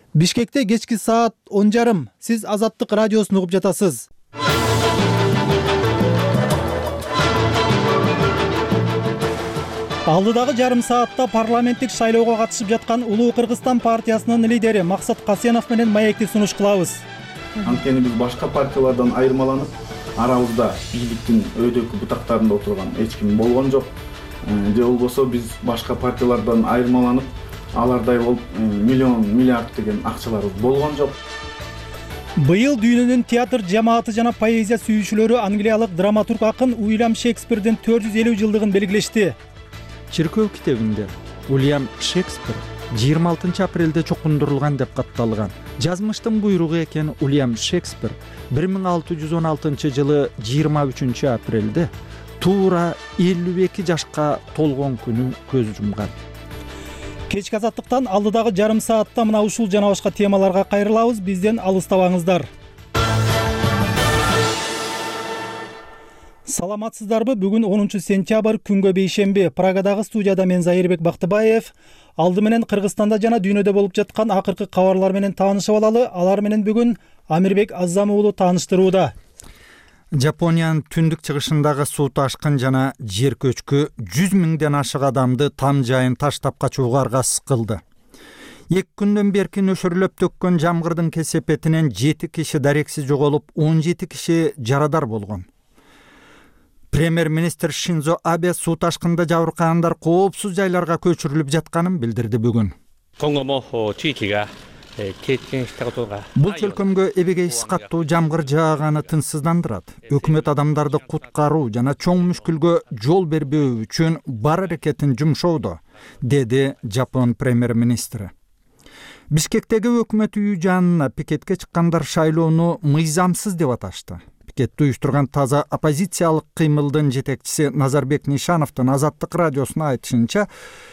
Бишкекте кечки саат 10:30. Сиз Азаттык радиосун угуп жатасыз. Алдыдагы жарым саатта парламенттик шайлоого катышып жаткан Улуу Кыргызстан партиясынын лидери Максат Касенов менен маекти сунуш кылабыз. Анткени биз башка партиялардан айырмаланып, арабызда бийликтин өйдөкү бутактарында отурган эч ким болгон жок. Же болбосо биз башка партиялардан айырмаланып, алардай болуп миллиард деген акчаларыбыз болгон жок. Быйыл дүйнөнүн театр жамааты жана поэзия сүйүүчүлөрү англиялык драматург акын Уильям Шекспирдин 450 жылдыгын белгилешти. Чиркөө китебинде Уильям Шекспир 26 апрелде чокундурулган деп катталган. Жазмыштын буйругу экен Уильям Шекспир 1616 жылы 23 апрелде туура 52 жашка толгон күнү көз жумган. Кечки Азаттыктан алдыдагы жарым саатта мына ушул жана башка темаларга кайрылабыз. Бизден алыстабаңыздар. Саламатсыздарбы? Бүгүн 10 сентябрь күнгө бейшемби. Прагадагы студияда мен Зайырбек Бактыбаев. Алды менен Кыргызстанда жана дүйнөдө болуп жаткан акыркы кабарлар менен таанышып алалы. Алар менен бүгүн Амирбек Азам уулу тааныштырууда. Жапониянын түндүк чыгышындагы суу ташкын жана жер көчкү 100 миңден ашык адамды там жайын таштап качууга аргасыз кылды. 2 күндөн берки нөшөрлөп төккөн жамгырдын кесепетинен 7 киши дарексиз жоголуп, 17 киши жарадар болгон. Премьер-министр Шинзо Абе суу ташкында жабыркагандар коопсуз жайларга көчүрүлүп жатканын билдирди бүгүн. Бул чөлкөмгө эбегейсиз каттуу жамгыр жааганы тынчсыздандырат. Өкмөт адамдарды куткаруу жана чоң мүшкүлгө жол бербөө үчүн бар аракетин жумшоодо, деди Жапон премьер-министри. Бишкектеги өкмөт үйү жанына пикетке чыккандар шайлоону мыйзамсыз деп аташты. Пикетти уюштурган таза оппозициялык кыймылдын жетекчиси Назарбек Нишановдун Азаттык радиосуна айтышынча,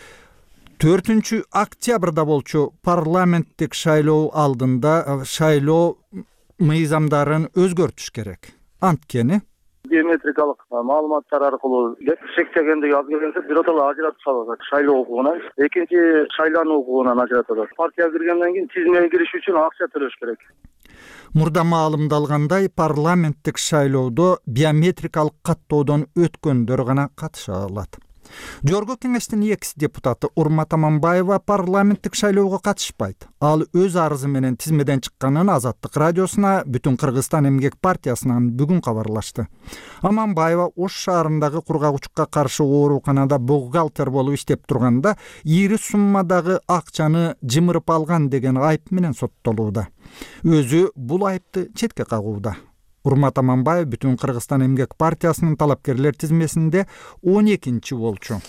4 октябрда болчу парламенттик шайлоо алдында шайлоо мыйзамдарын өзгөртүш керек. Анткени биометрикалык маалыматтар аркылуу шектегендиги аз келгенде биротоло ажыратып салат. Шайлоо укугунан, экинчи шайлануу укугунан ажыратат. Партия киргенден кийин тизмеге кириш үчүн акча төлөш керек. Мурда маалымдалгандай, парламенттик шайлоодо биометрикалык каттоодон өткөндөр гана катыша алат. Жогорку кеңештин экс депутаты Урмат Аманбаева парламенттик шайлоого катышпайт. Ал өз арызы менен тизмеден чыкканын Азаттык радиосуна Бүтүн Кыргызстан эмгек партиясынан бүгүн кабарлашты. Аманбаева Ош шаарындагы кургагучка каршы ооруканада бухгалтер болуп иштеп турганда ийри суммадагы акчаны жымырып алган деген айып менен соттолууда. Өзү бул айыпты четке кагууда. Урмат Аманбаев Бүтүн Кыргызстан эмгек партиясынын талапкерлер тизмесинде 12-чи болчу.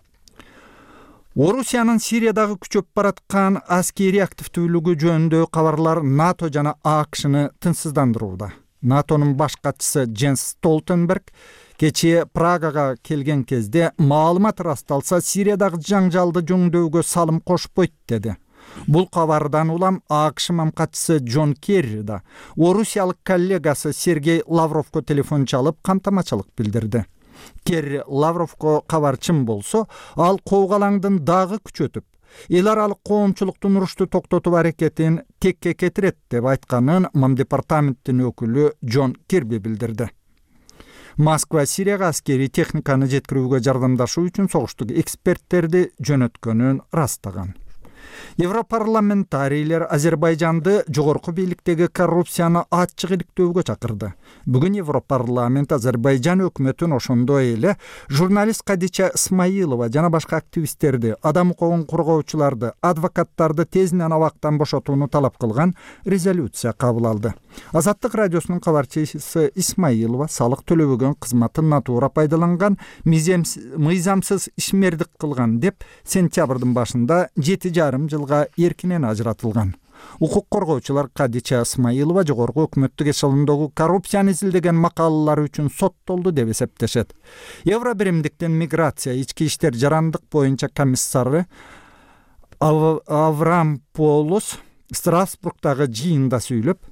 Орусиянын Сириядагы күчөп бараткан аскери активдүүлүгү жөнүндө кабарлар НАТО жана АКШны тынчсыздандырууда. НАТОнун баш катчысы Дженс Столтенберг кечээ Прагага келген кезде маалымат ырасталса Сириядагы жаңжалды жөңдөөгө салым кошпойт деди. Бул кабардан улам АКШ мамкатчысы Джон Керри да орусиялык коллегасы Сергей Лавровго телефон чалып камтамачылык билдирди. Керри Лавровго кабарчын болсо, ал коогалаңдын дагы күчөтүп, эл аралык коомчулуктун урушту токтотуу аракетин текке кетирет деп айтканын Мамдепартаменттин өкүлү Джон Кирби билдирди. Москва Сирияга аскери техниканы жеткирүүгө жардамдашуу үчүн согуштук эксперттерди жөнөткөнүн ырастаган. Европарламентарийлер Азербайжанды жогорку бийликтеги коррупцияны ачык иликтөөгө чакырды. Бүгүн Европарламент Азербайжан өкмөтүн ошондой эле журналист Кадича Исмаилова жана башка активисттерди, адам укугун коргоочуларды, адвокаттарды тезинен абактан бошотууну талап кылган резолюция кабыл алды. Азаттык радиосунун кабарчысы Исмаилова салык төлөбөгөн кызматын натуура пайдаланган, мыйзамсыз ишмердик кылган деп сентябрдын башында 7,5 жылга эркинен ажыратылган. Укук коргоочулар Кадича Исмаилова жогорку өкмөттүк эшелондогу коррупцияны изилдеген макалалары үчүн соттолду деп эсептешет. Евробиримдиктин миграция ички иштер жарандык боюнча комиссары Аврамполос Страсбургдагы жыйында сүйлөп,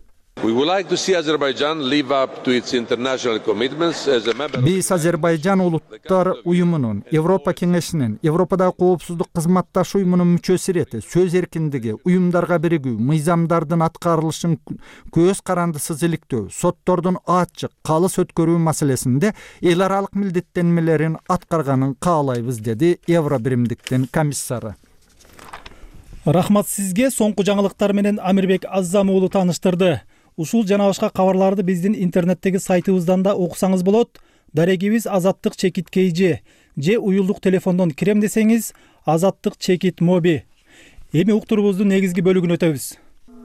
We would like to see Azerbaijan live up to its international commitments as a member. Биз Азербайжан улуттар уюмунун, Европа кеңешинин, Европадагы коопсуздук кызматташ уюмунун мүчөсү ирети сөз эркиндиги, уюмдарга биригүү, мыйзамдардын аткарылышын көз карандысыз иликтөө, соттордун ачык, калыс өткөрүү маселесинде эл аралык милдеттенмелерин аткарганын каалайбыз, деди Евро биримдиктин комиссары. Рахмат сизге. Соңку жаңылыктар менен Амирбек Аззам уулу тааныштырды. Ушул жана башка кабарларды биздин интернеттеги сайтыбыздан да окусаңыз болот. Дарегибиз Азаттык чекит KG же уюлдук телефондон кирем десеңиз Азаттык чекит моби. Эми уктурубуздун негизги бөлүгүнө өтөбүз.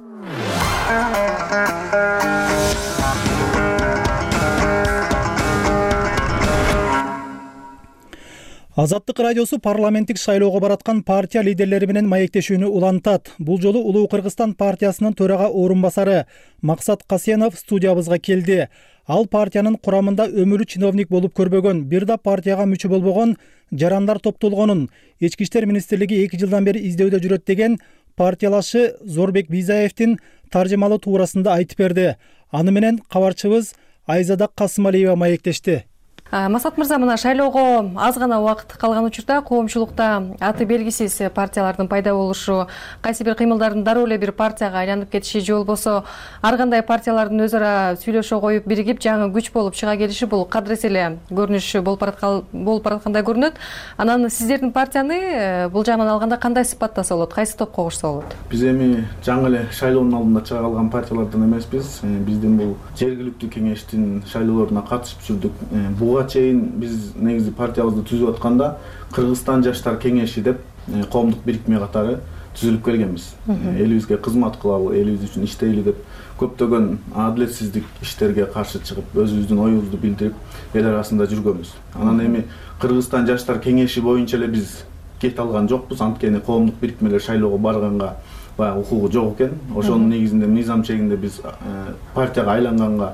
Азаттык радиосу парламенттик шайлоого бараткан партия лидерлери менен маектешүүнү улантат. Бул жолу Улуу Кыргызстан партиясынын төрага орун басары Максат Касенов студиябызга келди. Ал партиянын курамында өмүрү чиновник болуп көрбөгөн, бир да партияга мүчө болбогон жарандар топтолгонун, Ички иштер министрлиги 2 жылдан бери издөөдө жүрөт деген партиялашы Зорбек Бизаевдин таржымалуу туурасында айтып берди. Аны менен кабарчыбыз Айзада Касымалиева маектешти. Масат мырза, мына шайлоого аз гана убакыт калган учурда коомчулукта аты белгисиз партиялардын пайда болушу, кайсы бир кыймылдардын дароо эле бир партияга айланып кетиши же болбосо ар кандай партиялардын өз ара сүйлөшө коюп биригип жаңы күч болуп чыга келиши бул кадырес эле көрүнүш болуп бараткандай көрүнөт. Анан сиздердин партияны бул жагынан алганда кандай сыпаттаса болот, кайсы топко кошсо болот? Биз эми жаңы эле шайлоонун алдында чыга калган партиялардан эмеспиз. Биздин бул жергиликтүү кеңештин шайлоолоруна катышып жүрдүк. Буга чейин биз негизи партиябызды түзүп атканда Кыргызстан жаштар кеңеши деп коомдук бирикме катары түзүлүп келгенбиз. Элибизге кызмат кылалы, элибиз үчүн иштейли деп көптөгөн адилетсиздик иштерге каршы чыгып, өзүбүздүн оюбузду билдирип, эл арасында жүргөнбүз. Анан эми Кыргызстан жаштар кеңеши боюнча эле биз кете алган жокпуз, анткени коомдук бирикмелер шайлоого барганга баягы укугу жок экен. Ошонун негизинде мыйзам чегинде биз партияга айланганга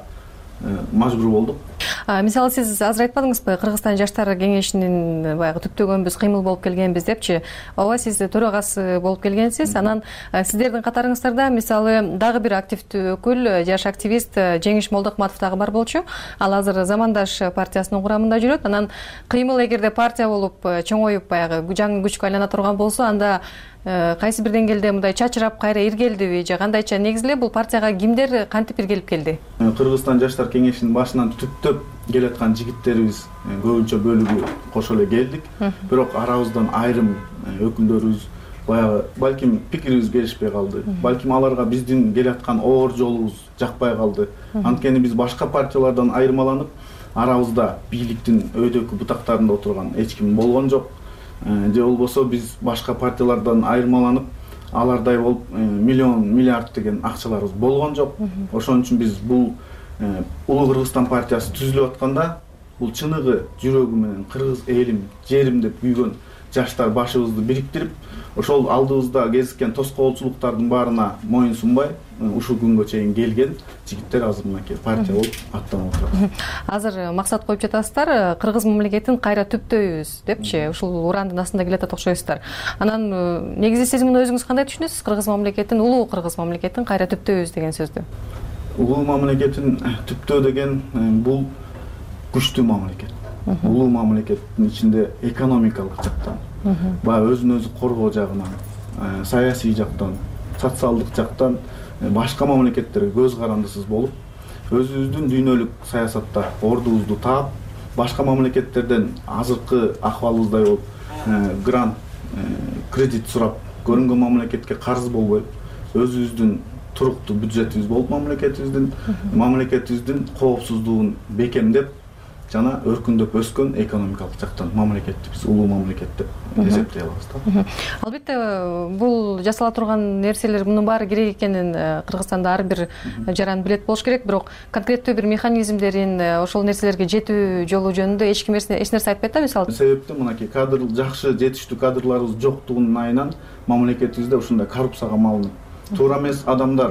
мажбур болдук. Мисалы сиз азыр айтпадыңызбы, Кыргызстан жаштар кеңешинин баягы түптөгөнбүз, кыймыл болуп келгенбиз депчи. Ооба, сиз төрагасы болуп келгенсиз. Анан сиздердин катарыңыздарда мисалы дагы бир активдүү өкүл, жаш активист Жеңиш Молдокматов дагы бар болчу. Ал азыр Замандаш партиясынын курамында жүрөт. Анан кыймыл эгерде партия болуп чоңоюп баягы жаңы күчкө айлана турган болсо, анда кайсы бир деңгээлде мындай чачырап кайра иргелдиби же кандайча? Негизи эле бул партияга кимдер кантип иргелип келди? Кыргызстан жаштар кеңешинин башынан түптөп келаткан жигиттерибиз көбүнчө бөлүгү кошо эле келдик. Бирок арабыздан айрым өкүлдөрүбүз баягы балким пикирибиз келишпей калды. Балким аларга биздин келаткан оор жолубуз жакпай калды. Анткени биз башка партиялардан айырмаланып, арабызда бийликтин өйдөкү бутактарында отурган эч ким болгон жок. Же болбосо биз башка партиялардан айырмаланып, алардай болуп миллион, миллиард деген акчаларыбыз болгон жок. Ошон үчүн биз бул Улуу Кыргызстан партиясы түзүлүп атканда, бул чыныгы жүрөгү менен кыргыз элим, жерим деп күйгөн жаштар башыбызды бириктирип, ошол алдыбызда кезиккен тоскоолчулуктардын баарына моюн сунбай, ушул күнгө чейин келген жигиттер азыр мынакей партия болуп аттанып отурат. Азыр максат коюп жатасыздар, кыргыз мамлекетин кайра түптөйбүз депчи, ушул урандын астында келатат окшойсуздар. Анан негизи сиз муну өзүңүз кандай түшүнөсүз? Кыргыз мамлекетин, улуу кыргыз мамлекетин кайра түптөйбүз деген сөздү. Улуу мамлекетин түптөө деген бул күчтүү мамлекет. Улуу мамлекеттин ичинде экономикалык жактан, баягы өзүн өзү коргоо жагынан, саясий жактан, социалдык жактан башка мамлекеттерге көз карандысыз болуп, өзүбүздүн дүйнөлүк саясатта ордубузду таап, башка мамлекеттерден азыркы акыбалыбыздай болуп, грант, кредит сурап көрүнгөн мамлекетке карыз болбой, өзүбүздүн туруктуу бюджетибиз болуп, мамлекетибиздин коопсуздугун бекемдеп жана өркүндөп өскөн экономикалык жактан мамлекетти биз улуу мамлекет деп эсептей алабыз да. Албетте, бул жасала турган нерселер мунун баары керек экенин Кыргызстанда ар бир жаран билет болуш керек, бирок конкреттүү бир механизмдерин, ошол нерселерге жетүү жолу жөнүндө эч ким эч нерсе айтпайт да, мисалы. Себепти мынакей жакшы жетиштүү кадрларыбыз жоктугунун айынан мамлекетибизде ушундай коррупцияга малынып, туура эмес адамдар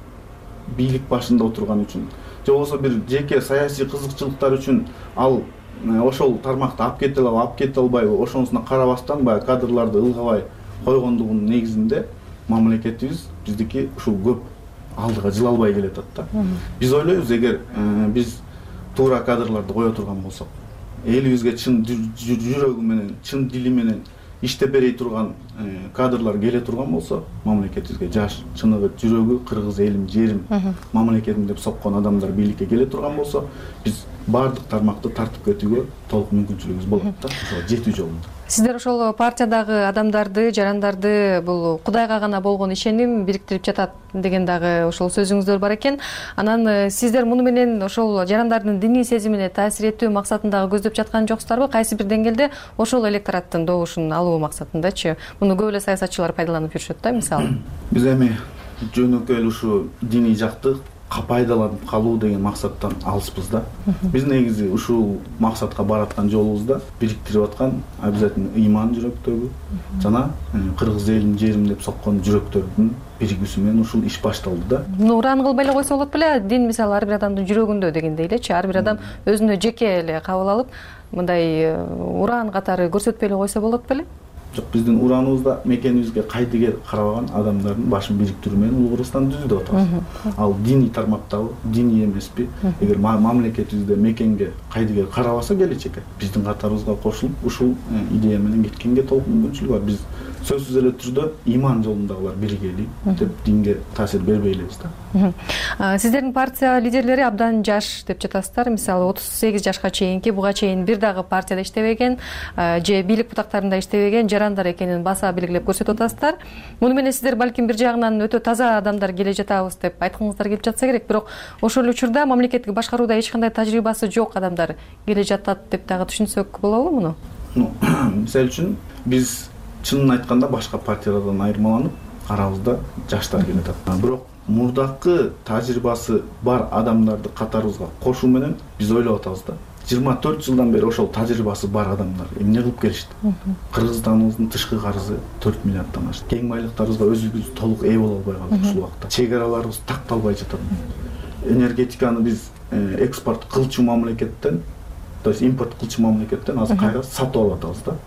бийлик башында отурган үчүн, же болбосо бир жеке саясий кызыкчылыктар үчүн ал ошол тармакты алып кете албайбы, ошонусуна карабастан баягы кадрларды ылгабай койгондугунун негизинде мамлекетибиз биздики ушул көп алдыга жыла албай келатат да. Биз ойлойбуз, эгер биз туура кадрларды кое турган болсок, элибизге чын жүрөгү менен, чын дили менен иштеп берей турган кадрлар келе турган болсо, мамлекетибизге жаш, чыныгы жүрөгү кыргыз элим, жерим, мамлекетим деп соккон адамдар бийликке келе турган болсо, биз баардык тармакты тартып кетүүгө толук мүмкүнчүлүгүбүз болот да, ошо жетүү жолунда. Сиздер ошол партиядагы адамдарды, жарандарды бул Кудайга гана болгон ишеним бириктирип жатат деген дагы ошол сөзүңүздөр бар экен. Анан сиздер муну менен ошол жарандардын диний сезимине таасир этүү максатындагы көздөп жаткан жоксуздарбы? Кайсы бир деңгээлде ошол электораттын добушун алуу максатындачы? Муну көп эле саясатчылар пайдаланып жүрүшөт да, мисалы. Биз эми жөнөкөй эле ушу диний жакты пайдаланып калуу деген максаттан алыспыз да. Биз негизи ушул максатка бараткан жолубузда бириктирип аткан обязательно ыйман жүрөктөгү жана кыргыз элим, жерим деп соккон жүрөктөрдүн биригүүсү менен ушул иш башталды да. Муну уран кылбай эле койсо болот беле? Дин мисалы ар бир адамдын жүрөгүндө дегендей элечи, ар бир адам өзүнө жеке эле кабыл алып, мындай уран катары көрсөтпөй эле койсо болот беле? Жок, биздин ураныбызда мекенибизге кайдыгер карабаган адамдардын башын бириктирүү менен Улуу Кыргызстанды түздү деп атабыз. Ал диний тармактабы, диний эмеспи? Эгер мамлекетибизде мекенге кайдыгер карабаса келечекке биздин катарыбызга кошулуп ушул идея менен кеткенге толук мүмкүнчүлүгү бар. Биз сөзсүз эле түрдө иман жолундагылар биригели деп динге таасир бербей элебиз да. Сиздердин партия лидерлери абдан жаш деп жатасыздар. Мисалы 38 жашка чейинки, буга чейин бир дагы партияда иштебеген, же бийлик бутактарында иштебеген жарандар экенин баса белгилеп көрсөтүп атасыздар. Муну менен сиздер балким бир жагынан өтө таза адамдар келе жатабыз деп айткыңыздар келип жатса керек, бирок ошол учурда мамлекеттик башкарууда эч кандай тажрыйбасы жок адамдар келе жатат деп дагы түшүнсөк болобу муну? Мисалы үчүн биз чынын айтканда башка партиялардан айырмаланып, арабызда жаштар келатат. Бирок мурдакы тажрыйбасы бар адамдарды катарыбызга кошуу менен биз ойлоп атабыз да. 24 жылдан бери ошол тажрыйбасы бар адамдар эмне кылып келишти? Кыргызстаныбыздын тышкы карызы 4 миллиарддан ашты. Кең байлыктарыбызга өзүбүз толук ээ боло албай калдык ушул убакта. Чегараларыбыз такталбай жатат. Энергетиканы биз экспорт кылчу мамлекеттен, то есть импорт кылчу мамлекеттен азыр кайра сатып алып атабыз да.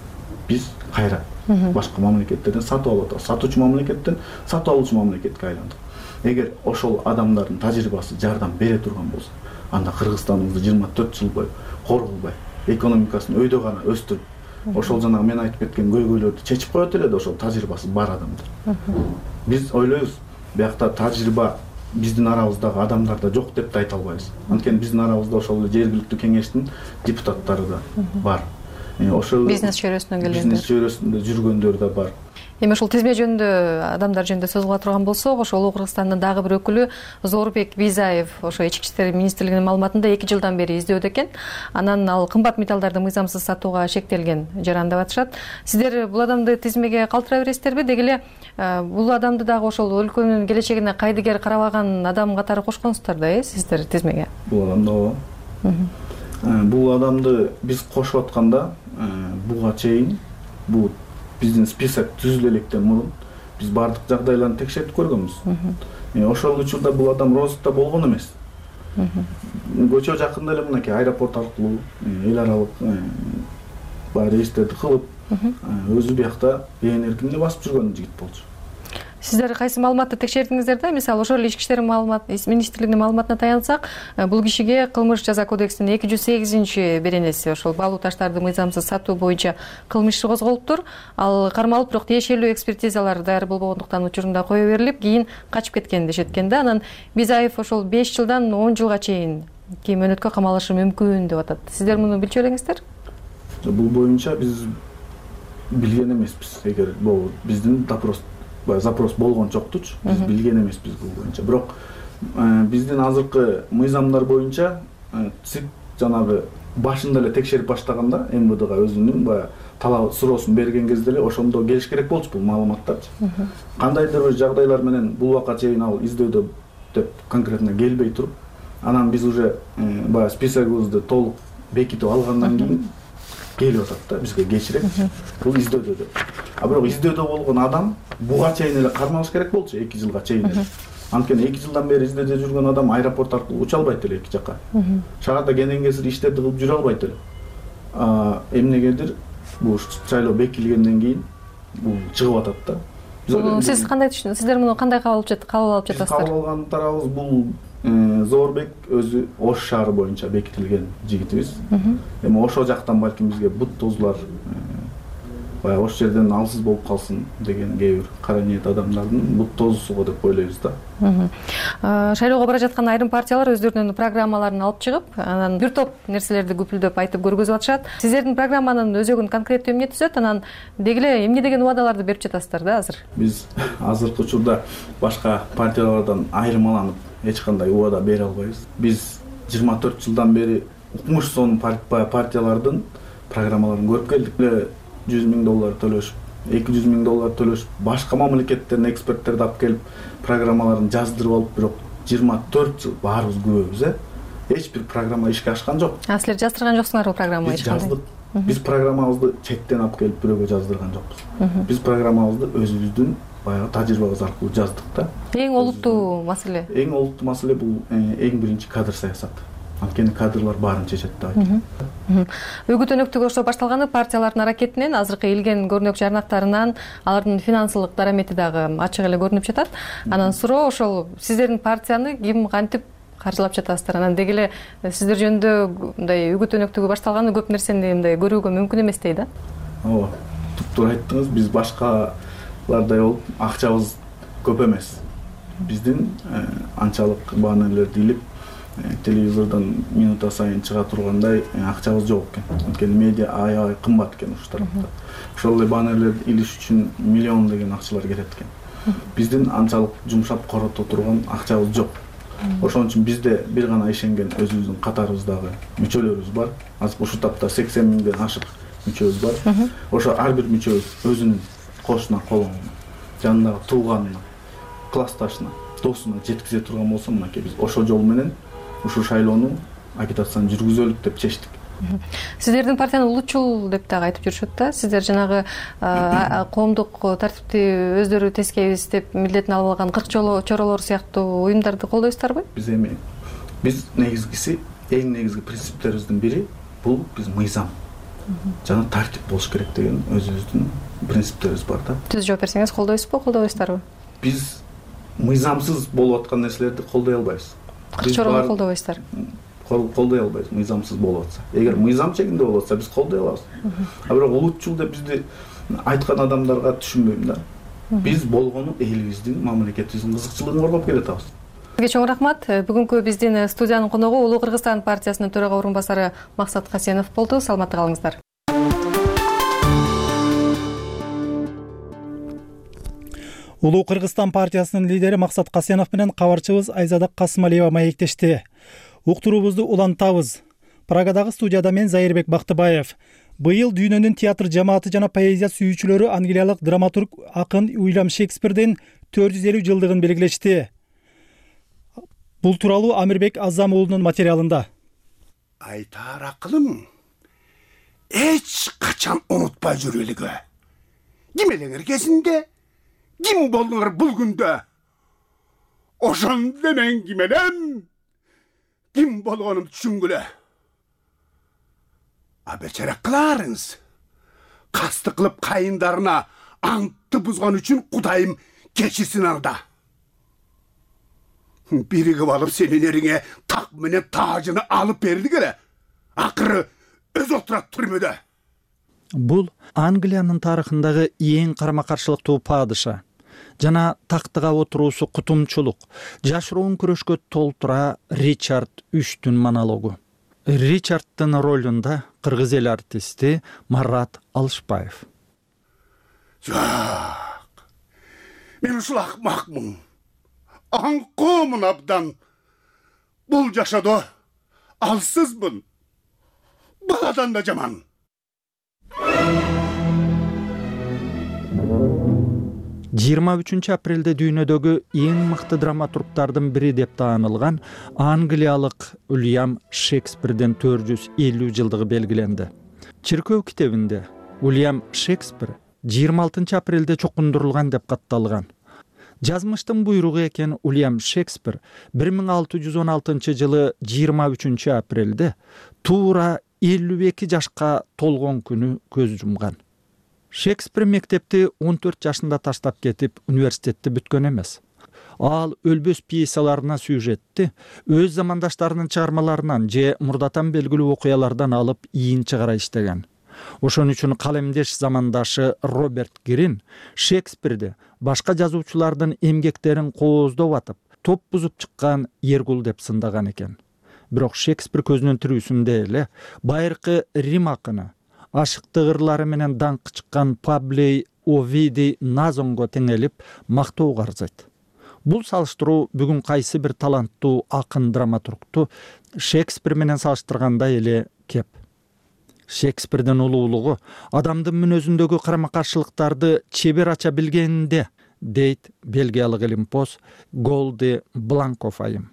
Биз кайра башка мамлекеттерден сатып алып атабыз. Сатуучу мамлекеттен сатып алуучу мамлекетке айландык. Эгер ошол адамдардын тажрыйбасы жардам бере турган болсо, анда Кыргызстаныбызды 24 жыл бою корголбай, экономикасын өйдө гана өстүрүп, ошол жанагы мен айтып кеткен көйгөйлөрдү чечип коет эле да ошол тажрыйбасы бар адамдар. Биз ойлойбуз, биякта тажрыйба биздин арабыздагы адамдарда жок деп да айта албайбыз. Анткени биздин арабызда ошол жергиликтүү кеңештин депутаттары да бар. Ошол бизнес чөйрөсүнөн келгендер, бизнес чөйрөсүндө жүргөндөр да бар. Эми ушул тизме жөнүндө адамдар жөнүндө сөз кыла турган болсок, ошо Улуу Кыргызстандын дагы бир өкүлү Зорбек Бизаев ошо Ички иштер министрлигинин маалыматында 2 жылдан бери издөөдө экен. Анан ал кымбат металлдарды мыйзамсыз сатууга шектелген жаран деп атышат. Сиздер бул адамды тизмеге калтыра бересиздерби? Деги эле бул адамды дагы ошол өлкөнүн келечегине кайдыгер карабаган адам катары кошконсуздар да, сиздер тизмеге? Бул адамды ооба. Бул адамды биз кошуп атканда буга чейин бул биздин список түзүлө электен мурун биз бардык жагдайларды текшерип көргөнбүз. Ошол учурда бул адам розыкта болгон эмес. Көчө жакында эле мынакей аэропорт аркылуу эл аралык баягы рейстерди кылып, өзү биякта ээн эркин эле басып жүргөн жигит болчу. Сиздер кайсы маалыматты текшердиңиздер да? Мисалы, ошол Ички иштер министрлигинин маалыматына таянсак, бул кишиге кылмыш жаза кодексинин 208-беренеси ошол баалуу таштарды мыйзамсыз сатуу боюнча кылмыш иши козголуптур. Ал кармалып, бирок тиешелүү экспертизалар даяр болбогондуктан учурунда кое берилип, кийин качып кеткен дешет экен да. Анан Бизаев ошол 5 жылдан 10 жылга чейин мөөнөткө камалышы мүмкүн деп атат. Сиздер муну билчү элеңиздер? Бул боюнча биз билген эмеспиз. Эгер бул биздин запрос болгон жоктучу, биз билген эмеспиз бул боюнча. Бирок биздин азыркы мыйзамдар боюнча ЦИК жанагы башында эле текшерип баштаганда МВДга өзүнүн баягы талап суроосун берген кезде эле ошондо келиш керек болчу бул маалыматтарчы. Кандайдыр бир жагдайлар менен бул убакка чейин ал издөөдө деп конкретно келбей туруп, анан биз уже баягы списогубузду толук бекитип алгандан кийин келип атат да бизге кечирекчи. Бул издөөдө деп. А бирок издөөдө болгон адам буга чейин эле кармалыш керек болчу 2 жылга чейин эле. Анткени 2 жылдан бери издөөдө жүргөн адам аэропорт аркылуу уча албайт эле 2 жакка. Шаарда кенен-кесир иштерди кылып жүрө албайт эле. Эмнегедир бул шайлоо бекилгенден кийин бул чыгып атат да. Сиз кандай түшүнөсүз? Сиздер муну кандай кабыл алып Биз жатасыздар? кабыл алган тарабыбыз бул Зорбек өзү Ош шаары боюнча бекитилген жигитибиз. Эми ошол жактан балким бизге бут тозулар баягы ошол жерден алсыз болуп калсын деген кээ бир кара ниет адамдардын бут тозусу го деп ойлойбуз да. Шайлоого бара жаткан айрым партиялар өздөрүнүн программаларын алып чыгып, анан бир топ нерселерди күпүлдөп айтып көргөзүп атышат. Сиздердин программанын өзөгүн конкреттүү эмне түзөт? Анан деги эле эмне деген убадаларды берип жатасыздар да азыр? Биз азыркы учурда башка партиялардан айырмаланып эч кандай убада бере албайбыз. Биз 24 жылдан бери укмуш сон партиялардын программаларын көрүп келдик. $100,000 төлөшүп, $200,000 төлөшүп, башка мамлекеттерден эксперттерди алып келип программаларын жаздырып алып, бирок 24 жыл баарыбыз күбөбүз, эч бир программа ишке ашкан жок. Силер жаздырган жоксуңарбы программаны? Биз жаздык. Биз программабызды четтен алып келип бирөөгө жаздырган жокпуз. Биз программабызды өзүбүздүн баягы тажрыйбабыз аркылуу жаздык да. Эң олуттуу маселе? Эң олуттуу маселе бул эң биринчи кадр саясаты. Анткени кадрлар баарын чечет деп айтат. Үгүт өнөктүгү ошо башталганы партиялардын аракетинен, азыркы илген көрнөк жарнактарынан алардын финансылык дарамети дагы ачык эле көрүнүп жатат. Анан суроо ошол сиздердин партияны ким кантип каржылап жатасыздар? Анан деги эле сиздер жөнүндө мындай үгүт өнөктүгү башталганы көп нерсени мындай көрүүгө мүмкүн эместей да? Ооба, туптуура айттыңыз. Биз башкалардай болуп акчабыз көп эмес. Биздин анчалык баннерлерди илип телевизордон минута сайын чыга тургандай акчабыз жок экен. Анткени медиа аябай кымбат экен ушул тарапта. Ошол эле баннерлерди илиш үчүн миллион деген акчалар кетет экен. Биздин анчалык жумшап корото турган акчабыз жок. Ошон үчүн бизде бир гана ишенген өзүбүздүн катарыбыздагы мүчөлөрүбүз бар. Азыр ушул тапта 80,000ден ашык мүчөбүз бар. Ошо ар бир мүчөбүз өзүнүн кошуна, колуна, жанындагы тууганына, классташына, досуна жеткизе турган болсо, мынакей биз ошол жол менен ушул шайлоону агитацияны жүргүзөлүк деп чечтик. Сиздердин партияны улутчул деп дагы айтып жүрүшөт да. Сиздер жанагы коомдук тартипти өздөрү тескейбиз деп милдетин алып алган 40 чоролор сыяктуу уюмдарды колдойсуздарбы? Биз негизгиси, эң негизги принциптерибиздин бири бул биз мыйзам жана тартип болуш керек деген өзүбүздүн принциптерибиз бар да. Түз жооп берсеңиз, колдойсузбу, колдобойсуздарбы? Биз мыйзамсыз болуп аткан нерселерди колдой албайбыз. 40 чоролор колдобойсуздар. Колдой албайбыз, мыйзамсыз болуп атса. Эгер мыйзам чегинде болуп атса, биз колдой алабыз. А бирок улутчул деп бизди айткан адамдарга түшүнбөйм да. Биз болгону элибиздин, мамлекетибиздин кызыкчылыгын коргоп келатабыз. Сизге чоң рахмат. Бүгүнкү биздин студиянын коногу Улуу Кыргызстан партиясынын төрага орун басары Максат Касенов болду. Саламатта калыңыздар. Улуу Кыргызстан партиясынын лидери Максат Касенов менен кабарчыбыз Айзада Касымалиева маектешти. Уктуруубузду улантабыз. Прагадагы студияда мен Зайырбек Бактыбаев. Быйыл дүйнөнүн театр жамааты жана поэзия сүйүүчүлөрү англиялык драматург акын Уильям Шекспирдин 450 жылдыгын белгилешти. Бул тууралуу Амирбек Азам уулунун материалында. Айтар акылым, эч качан унутпай жүрөлүгү. Ким элеңер кезинде, ким болдуңар бул күндө? Ошондо мен ким элем? Ким болгонум түшүнгүлө. А бечара кыларыңыз. Касты кылып кайындарына антты бузган үчүн Кудайым кечирсин анда. Биригип алып сенин эриңе так менен таажыны алып бердик эле. Акыры өзү отурат түрмөдө. Бул Англиянын тарыхындагы эң карама-каршылыктуу падыша жана тактыга отуруусу кутумчулук, жашыруун күрөшкө толтура Ричард Үчтүн монологу. Ричарддын ролунда кыргыз эл артисти Марат Алышбаев. Жок. Мен ушул акмакмын. Аңкоомун абдан. Бул жашоодо алсызмын. Баладан да жаман. Жыйырма 3 апрелде дүйнөдөгү эң мыкты драматургдардын бири деп таанылган англиялык Уильям Шекспирдин 450 жылдыгы белгиленди. Чиркөө китебинде Уильям Шекспир 26 апрелде чокундурулган деп катталган. Жазмыштын буйругу экен Уильям Шекспир 1616 жылы 23 апрелде туура 52 жашка толгон күнү көз жумган. Шекспир мектепти 14 жашында таштап кетип, университетти бүткөн эмес. Ал өлбөс пьесаларына сюжетти өз замандаштарынын чыгармаларынан же мурдатан белгилүү окуялардан алып ийин чыгара иштеген. Ошон үчүн калемдеш замандашы Роберт Грин Шекспирди башка жазуучулардын эмгектерин кооздоп атып, топ бузуп чыккан Эргул деп сындаган экен. Бирок Шекспир көзүнүн тирүүсүндө эле байыркы Рим акыны, ашыктык ырлары менен даңкы чыккан Паблий Овидий Назонго теңелип мактоого арзайт. Бул салыштыруу бүгүн кайсы бир таланттуу акын драматургту Шекспир менен салыштырганда эле кеп. Шекспирдин улуулугу адамдын мүнөзүндөгү карама-каршылыктарды чебер ача билгенинде, дейт бельгиялык илимпоз Голди Бланков айым.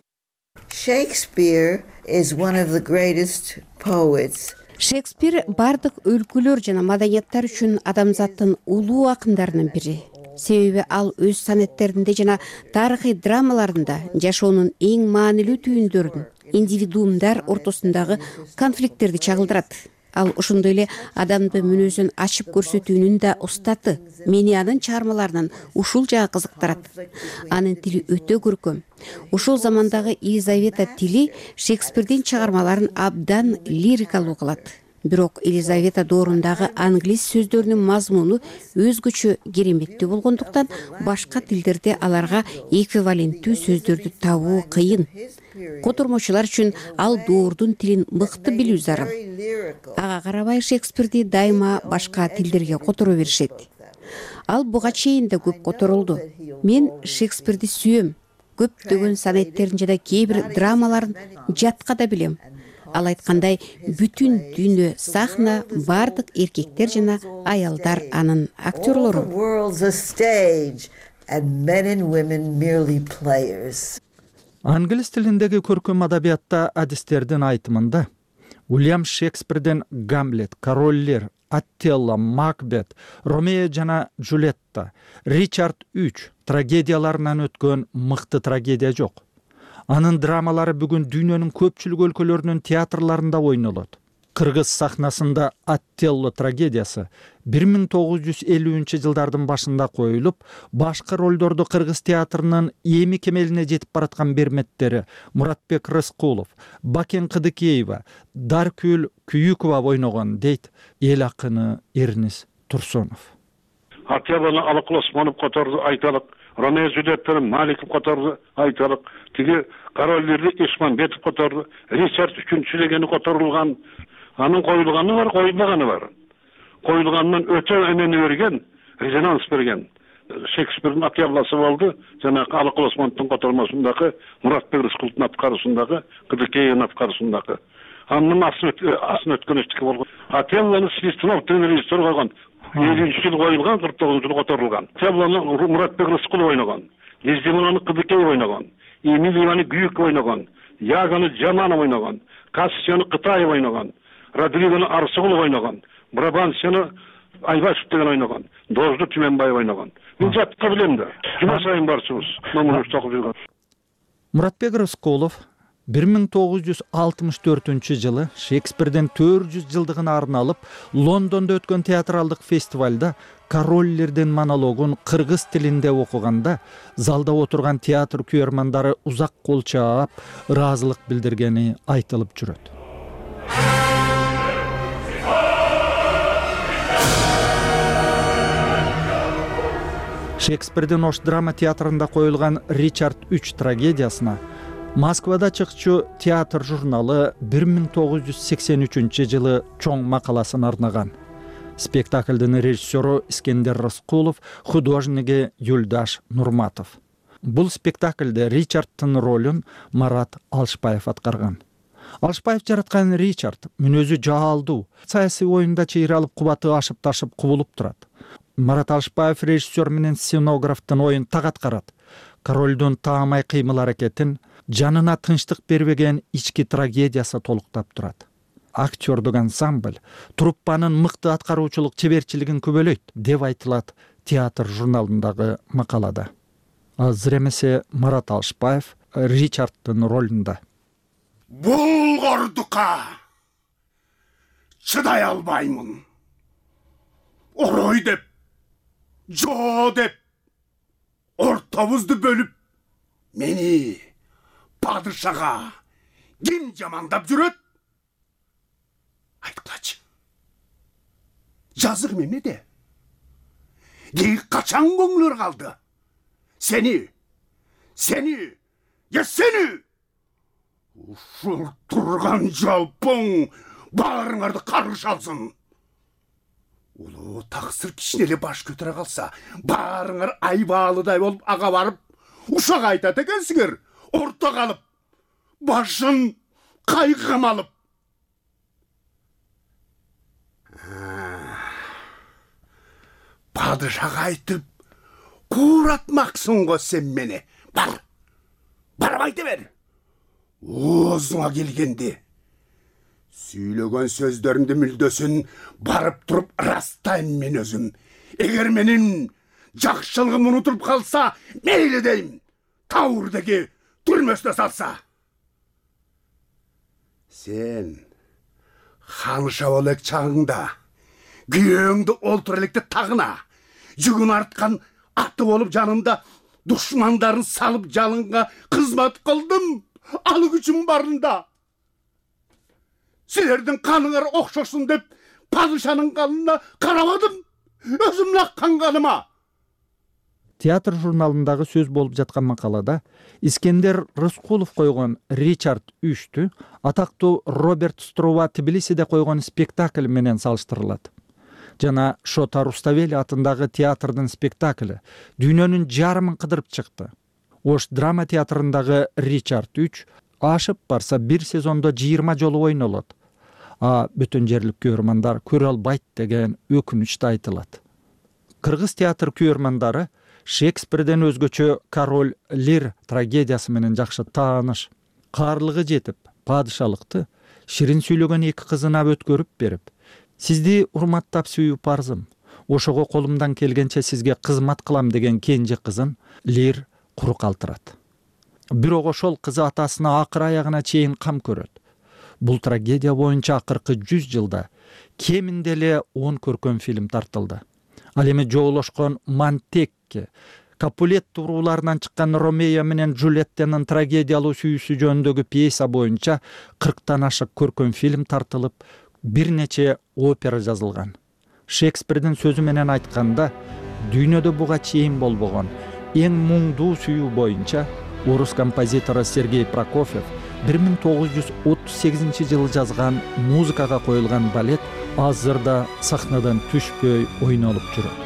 Shakespeare is one of the greatest poets. Шекспир бардык өлкөлөр жана маданияттар үчүн адамзаттын улуу акындарынын бири. Себеби ал өз сонеттеринде жана тарыхый драмаларында жашоонун эң маанилүү түйүндөрүн, индивидуумдар ортосундагы конфликттерди чагылдырат. Ал ошондой эле адамдын мүнөзүн ачып көрсөтүүнүн да устаты. Мени анын чыгармаларынын ушул жагы кызыктырат. Анын тили өтө көркөм. Ушул замандагы Елизавета тили Шекспирдин чыгармаларын абдан лирикалуу кылат. Бирок Елизавета доорундагы англис сөздөрүнүн мазмуну өзгөчө кереметтүү болгондуктан башка тилдерде аларга эквиваленттүү сөздөрдү табуу кыйын. Котормочулар үчүн ал доордун тилин мыкты билүү зарыл. Ага карабай Шекспирди дайыма башка тилдерге которо беришет. Ал буга чейин да көп которулду. Мен Шекспирди сүйөм. Көптөгөн сонеттерин жана кээ бир драмаларын жатка да билем. Ал айткандай, бүтүн дүйнө сахна, бардык эркектер жана аялдар анын актерлору. Англис тилиндеги көркөм адабиятта адистердин айтымында Уильям Шекспирден Гамлет, Король Лир, Аттелла, Макбет, Ромео жана Джульетта, Ричард III трагедияларынан өткөн мыкты трагедия жок. Анын драмалары бүгүн дүйнөнүн көпчүлүк өлкөлөрүнүн театрларында ойнолот. Кыргыз сахнасында Аттелло трагедиясы 1950-жылдардын башында коюлуп, башкы ролдорду кыргыз театрынын эми кемелине жетип бараткан берметтери Муратбек Рыскулов, Бакен Кыдыкеева, Даркүл Күйүкова ойногон, дейт эл акыны Эрнис Турсунов. Аттеллону Алыкул Осмонов которду айталык, Ромео Джульеттаны Маликов которду айталык, тиги Король Лирди Ишманбетов которду, Ричард III дегени которулган. Анын коюлганы бар, коюлбаганы бар. Коюлганынан өтө эмени берген, резонанс берген. Шекспирдин Аттеллосы болду, жанагы Алыкул Осмоновдун котормосундагы, Муратбек Рыскуловдун аткарышындагы, Кыдыкеевдин аткарышындагы. Анын асын өткөн эчтеке болгон. Аттеллону Свистунов деген режиссер койгон. 50-жылы коюлган, 49-жылы которулган. Аттеллону Муратбек Рыскулов ойногон. Дездемонаны Кыдыкеев ойногон. Эмилияны Күйүков ойногон. Яганы Жаманов ойногон. Кассияны Кытаев ойногон. Родригону Арсыгулов ойногон. Брабансияны Айбашев деген ойногон. Дожду Түменбаев ойногон. Мен жатка билем да. Жума сайын барчыбыз. Номер токуп жүргөн. Муратбек Рыскулов 1964-жылы Шекспирдин 400 жылдыгына арналып Лондондо өткөн театралдык фестивалда Король Лирдин монологун кыргыз тилинде окуганда залда отурган театр күйөрмандары узак кол чаап, ыраазылык билдиргени айтылып жүрөт. Шекспирдин Ош драма театрында коюлган Ричард III трагедиясына Москвада чыкчу театр журналы 1983-жылы чоң макаласын арнаган. Спектаклдин режиссеру Искендер Рыскулов, художниги Юлдаш Нурматов. Бул спектаклде Ричардтын ролун Марат Алшбаев аткарган. Алшбаев жараткан Ричард мүнөзү жаалдуу, саясий оюнда чейир алып кубаты ашып-ташып кубулуп турат. Марат Алшбаев режиссер менен сценографтын оюн так аткарат. Королдун таамай кыймыл-аракетин, жанына тынчтык бербеген ички трагедиясы толуктап турат. Актёрдук ансамбль труппанын мыкты аткаруучулук чеберчилигин күбөлөйт, деп айтылат театр журналындагы макалада. Азыр эмесе Марат Алшбаев Ричардтын ролунда. Булгордукка чыдай албаймын. орой деп, жоо деп, ортабызды бөлүп, мени падышага ким жамандап жүрөт? Айткылачы. Жазык эмне? Кийин качан көңүлөр калды? Сени, ушул турган жалпың баарыңарды каргыш алсын. Улуу таксыр кичине эле баш көтөрө калса, баарыңар айбаалыдай болуп ага барып, ушак айтат экенсиңер, орто калып, башын кайгым алып. Падышага айтып, кууратмаксың го сен мени. Барып айта бер. Оозуңа келгенде. Сүйлөгөн сөздөрүмдү мүлдөсүн барып туруп растайм мен өзүм. Эгер менин жакшылыгым унутулуп калса, мейли дейм. Таурдеги түрмөсүнө салса. Сен ханыша болек чагыңда күйөөңдү олтур электе тагына, жүгүн арткан аты болуп жанында душмандарын салып жалынга кызмат кылдым. Алы күчүм барында. Силердин каныңар окшошун деп падышанын канына карабадым. Өзүм лаккан каныма. Театр журналындагы сөз болуп жаткан макалада Искендер Рыскулов койгон Ричард Үчтү атактуу Роберт Струва Тбилисиде койгон спектакль менен салыштырылат. Жана Шота Руставели атындагы театрдын спектакли дүйнөнүн жарымын кыдырып чыкты. Ош драма театрындагы Ричард Үч ашып барса бир сезондо 20 жолу ойнолот. Бүтүн жерлик көрөрмандар көрө албайт деген өкүнүч да айтылат. Кыргыз театр көрөрмандары Шекспирден өзгөчө Король Лир трагедиясы менен жакшы тааныш. Каарлыгы жетип, падышалыкты ширин сүйлөгөн эки кызына өткөрүп берип, сизди урматтап сүйүү парзым. Ошого колумдан келгенче сизге кызмат кылам деген кенже кызын Лир куру калтырат. Бирок ошол кызы атасына акыр аягына чейин кам көрөт. Бул трагедия боюнча акыркы 100 жылда кеминде эле 10 көркөм фильм тартылды. Ал эми жоолошкон Монтекке, Капулет турууларынан чыккан Ромео менен Джульеттанын трагедиялуу сүйүүсү жөнүндөгү пьеса боюнча 40тан ашык көркөм фильм тартылып, бир нече опера жазылган. Шекспирдин сөзү менен айтканда, дүйнөдө буга чейин болбогон эң муңдуу сүйүү боюнча орус композитору Сергей Прокофьев 1938 жылы жазган музыкага коюлган балет азырда сахнадан түшпөй ойнолуп жүрөт.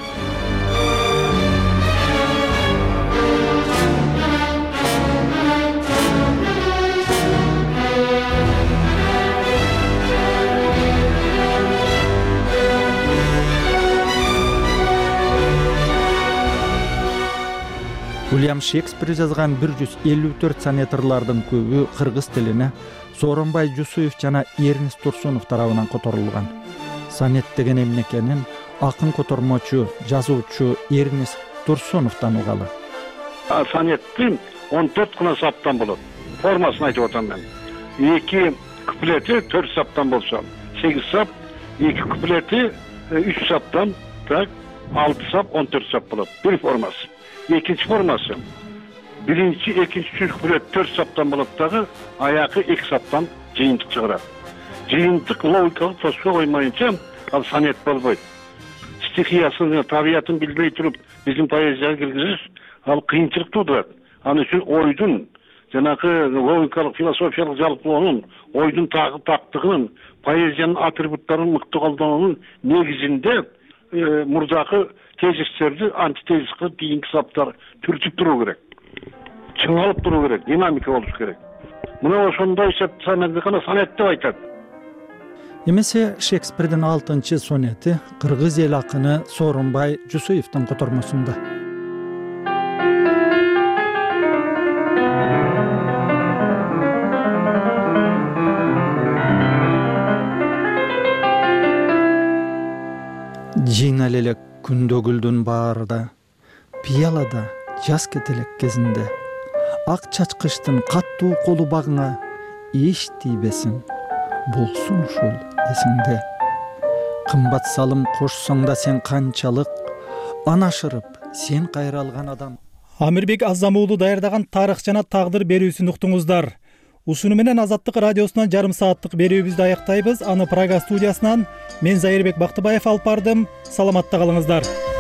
Уильям Шекспир жазган 154 сонетрлардын көбү кыргыз тилине Сооронбай Жусуев жана Эрнест Турсунов тарабынан которулган. Сонет деген эмне экенин акын котормочу, жазуучу Эрнест Турсуновдон угалы. Сонеттин 14 гана саптан болот. Формасын айтып атам мен. 2 куплети 4 саптан болсо, 8 сап, 2 куплети 3 саптан, так, 6 сап, 14 сап болот. Бир формасы. Экинчи формасы. Биринчи, экинчи, үчүнчү куплет 4 саптан болот дагы, аякы 2 саптан жыйынтык чыгарат. Жыйынтык логикалык тоско коймойнча ал сонет болбойт. Стихиясын, табиятын билбей туруп биздин поэзияга киргизиш ал кыйынчылык туудурат. Ал үчүн ойдун, жанагы логикалык, философиялык жалпылоонун, ойдун тактыгынын, поэзиянын атрибуттарын мыкты колдонуунун негизинде мурдакы тезистерди антитезис кылып кийинки саптар түртүп туруу керек. Чыңалып туруу керек, динамика болуш керек. Мына ошондой сонетти гана сонет деп айтат. Эмесе Шекспирдин 6-чы сонети кыргыз эл акыны Сооронбай Жусуевдин котормосунда. Жыйнал элек күндөгүлдүн баарында, пиялада жаз кетелек кезинде, ак чачкычтын каттуу колу багыңа эч тийбесин, болсун ушул эсиңде. Кымбат салым кошсоң да сен канчалык, анашырып сен кайра алган адам. Амирбек Азам уулу даярдаган тарых жана тагдыр берүүсүн уктуңуздар. Ушуну менен Азаттык радиосунан жарым сааттык берүүбүздү аяктайбыз. Аны Прага студиясынан мен Зайырбек Бактыбаев алып бардым. Саламатта калыңыздар.